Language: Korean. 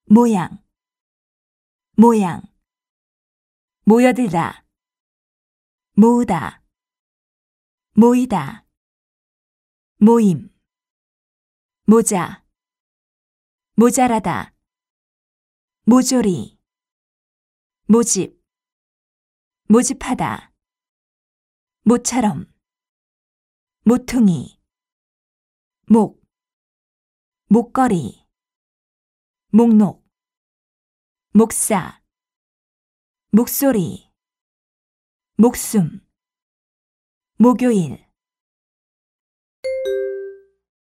모양, 모양. 모여들다, 모으다, 모이다. 모임, 모자, 모자라다. 모조리, 모집, 모집하다. 모처럼, 모퉁이. 목, 목걸이. 목록, 목사. 목소리, 목숨. 목요일.